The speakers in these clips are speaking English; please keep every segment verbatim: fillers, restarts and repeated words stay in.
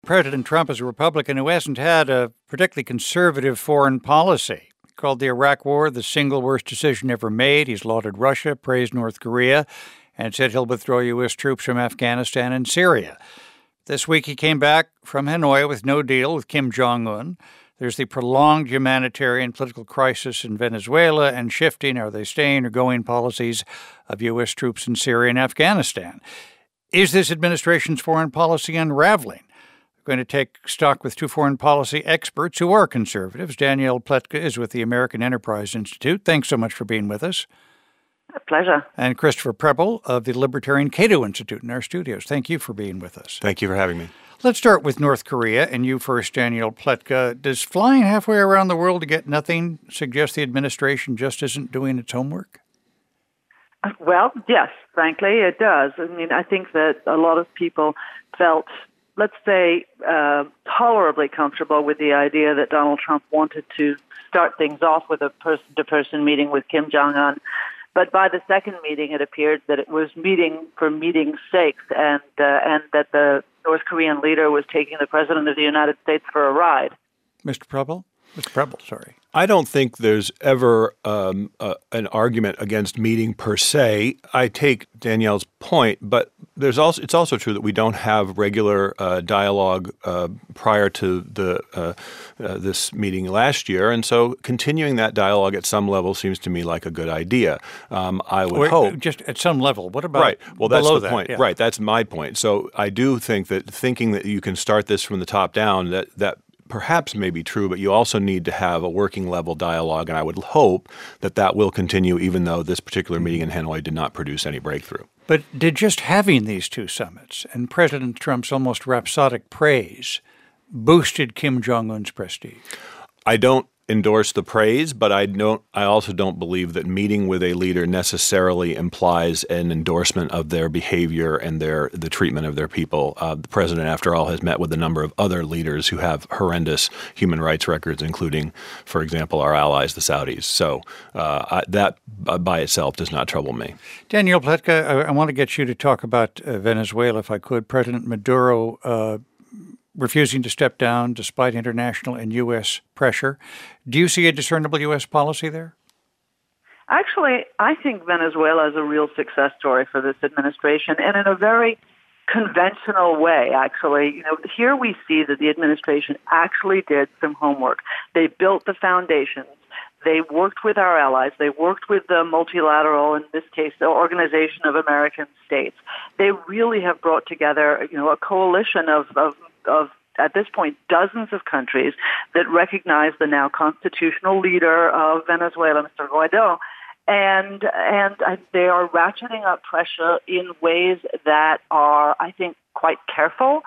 President Trump is a Republican who hasn't had a particularly conservative foreign policy. He called the Iraq War the single worst decision ever made. He's lauded Russia, praised North Korea, and said he'll withdraw U S troops from Afghanistan and Syria. This week he came back from Hanoi with no deal with Kim Jong-un. There's the prolonged humanitarian political crisis in Venezuela and shifting, are they staying or going, policies of U S troops in Syria and Afghanistan. Is this administration's foreign policy unraveling? We're going to take stock with two foreign policy experts who are conservatives. Danielle Pletka is with the American Enterprise Institute. Thanks so much for being with us. A pleasure. And Christopher Preble of the Libertarian Cato Institute in our studios. Thank you for being with us. Thank you for having me. Let's start with North Korea, and you first, Danielle Pletka. Does flying halfway around the world to get nothing suggest the administration just isn't doing its homework? Well, yes, frankly, it does. I mean, I think that a lot of people felt, let's say, uh, tolerably comfortable with the idea that Donald Trump wanted to start things off with a person-to-person meeting with Kim Jong-un. But by the second meeting, it appeared that it was meeting for meeting's sake, and uh, and that the North Korean leader was taking the President of the United States for a ride. Mister Preble? Mister Preble, sorry. I don't think there's ever um, uh, an argument against meeting per se. I take Danielle's point, but there's also it's also true that we don't have regular uh, dialogue uh, prior to the uh, uh, this meeting last year, and so continuing that dialogue at some level seems to me like a good idea. Um, I would Wait, hope just at some level. What about right? Well, that's below the that? point. Yeah. Right, that's my point. So I do think that thinking that you can start this from the top down, that that. perhaps may be true, but you also need to have a working level dialogue, and I would hope that that will continue even though this particular meeting in Hanoi did not produce any breakthrough. But did just having these two summits and President Trump's almost rhapsodic praise boosted Kim Jong-un's prestige? I don't endorse the praise, but I don't. I also don't believe that meeting with a leader necessarily implies an endorsement of their behavior and their the treatment of their people. Uh, the president, after all, has met with a number of other leaders who have horrendous human rights records, including, for example, our allies, the Saudis. So uh, I, that uh, by itself does not trouble me. Danielle Pletka, I, I want to get you to talk about uh, Venezuela, if I could. President Maduro uh, refusing to step down despite international and U S pressure. Do you see a discernible U S policy there? Actually, I think Venezuela is a real success story for this administration, and in a very conventional way, actually. You know, here we see that the administration actually did some homework. They built the foundations. They worked with our allies. They worked with the multilateral, in this case, the Organization of American States. They really have brought together, you know, a coalition of, of, of at this point, dozens of countries that recognize the now constitutional leader of Venezuela, Mister Guaido. And and they are ratcheting up pressure in ways that are, I think, quite careful.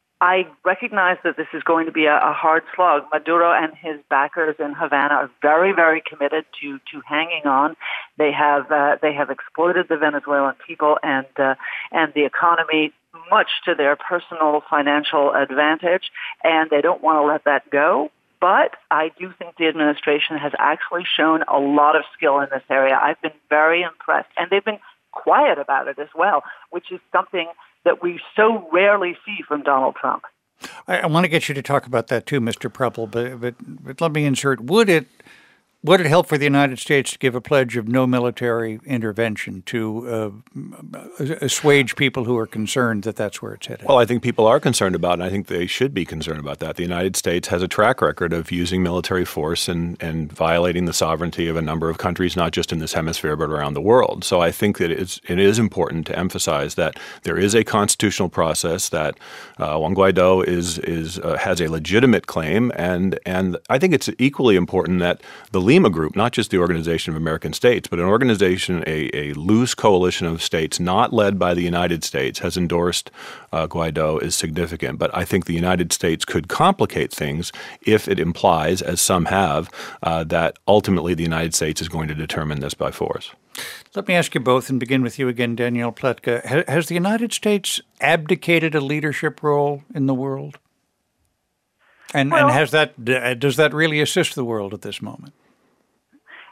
I recognize that this is going to be a, a hard slog. Maduro and his backers in Havana are very, very committed to, to hanging on. They have uh, they have exploited the Venezuelan people and uh, and the economy much to their personal financial advantage, and they don't want to let that go. But I do think the administration has actually shown a lot of skill in this area. I've been very impressed, and they've been quiet about it as well, which is something that we so rarely see from Donald Trump. I, I want to get you to talk about that too, Mister Preble, but, but, but let me insert, would it would it help for the United States to give a pledge of no military intervention to uh, assuage people who are concerned that that's where it's headed? Well, I think people are concerned about it, and I think they should be concerned about that. The United States has a track record of using military force and, and violating the sovereignty of a number of countries, not just in this hemisphere, but around the world. So I think that it's, it is important to emphasize that there is a constitutional process, that uh, Juan Guaido is, is, uh, has a legitimate claim, and, and I think it's equally important that the Lima Group, not just the Organization of American States, but an organization, a, a loose coalition of states not led by the United States, has endorsed uh, Guaido is significant. But I think the United States could complicate things if it implies, as some have, uh, that ultimately the United States is going to determine this by force. Let me ask you both and begin with you again, Danielle Pletka. Has the United States abdicated a leadership role in the world? And, well, and has that does that really assist the world at this moment?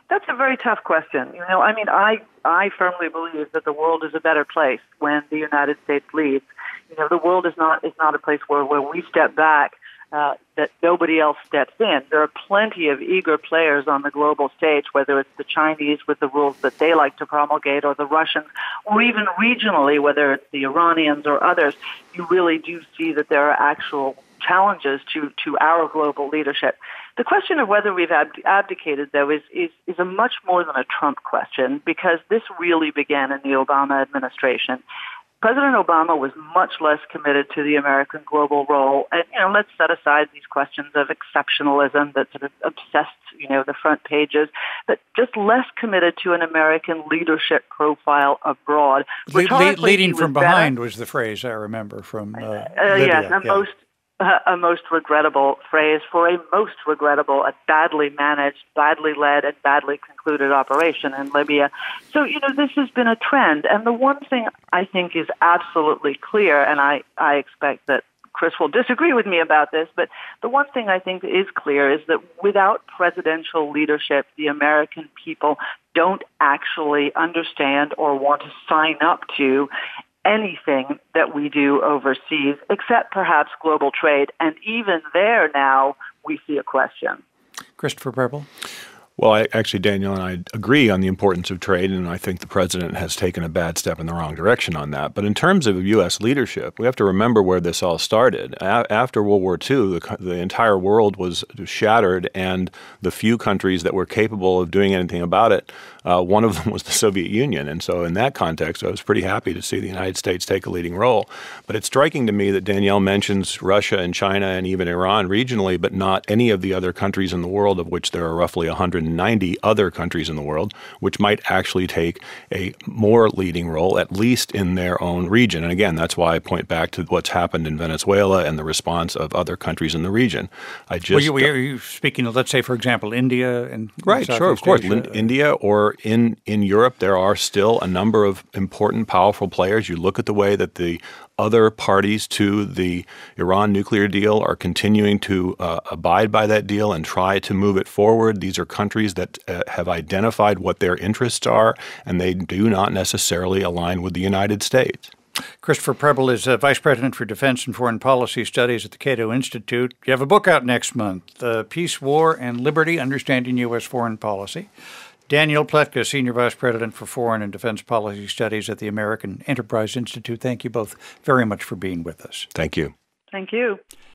That's a very tough question. You know, I mean, I I firmly believe that the world is a better place when the United States leads. You know, the world is not is not a place where, where we step back, uh, that nobody else steps in. There are plenty of eager players on the global stage, whether it's the Chinese with the rules that they like to promulgate, or the Russians, or even regionally, whether it's the Iranians or others. You really do see that there are actual challenges to, to our global leadership. The question of whether we've ab- abdicated, though, is, is, is a much more than a Trump question, because this really began in the Obama administration. President Obama was much less committed to the American global role. And, you know, let's set aside these questions of exceptionalism that sort of obsessed, you know, the front pages, but just less committed to an American leadership profile abroad. Le- le- leading from behind better. was the phrase I remember from uh, uh, Libya. Yes, a yeah. most Uh, a most regrettable phrase for a most regrettable, a badly managed, badly led, and badly concluded operation in Libya. So, you know, this has been a trend. And the one thing I think is absolutely clear, and I, I expect that Chris will disagree with me about this, but the one thing I think is clear is that without presidential leadership, the American people don't actually understand or want to sign up to anything that we do overseas, except perhaps global trade. And even there now, we see a question. Christopher Preble? Well, I, actually, Daniel and I agree on the importance of trade, and I think the president has taken a bad step in the wrong direction on that. But in terms of U S leadership, we have to remember where this all started. A- after World War Two, the, the entire world was shattered, and the few countries that were capable of doing anything about it, uh, one of them was the Soviet Union. And so in that context, I was pretty happy to see the United States take a leading role. But it's striking to me that Danielle mentions Russia and China and even Iran regionally, but not any of the other countries in the world, of which there are roughly one hundred ninety other countries in the world, which might actually take a more leading role, at least in their own region. And again, that's why I point back to what's happened in Venezuela and the response of other countries in the region. I just well, you, were you speaking of, let's say, for example, India and right, Southeast sure, of course, Asia. India or in in Europe, there are still a number of important, powerful players. You look at the way that the other parties to the Iran nuclear deal are continuing to uh, abide by that deal and try to move it forward. These are countries that uh, have identified what their interests are, and they do not necessarily align with the United States. Christopher Preble is uh, Vice President for Defense and Foreign Policy Studies at the Cato Institute. You have a book out next month, uh, Peace, War, and Liberty, Understanding U S. Foreign Policy. Daniel Pletka, Senior Vice President for Foreign and Defense Policy Studies at the American Enterprise Institute. Thank you both very much for being with us. Thank you. Thank you.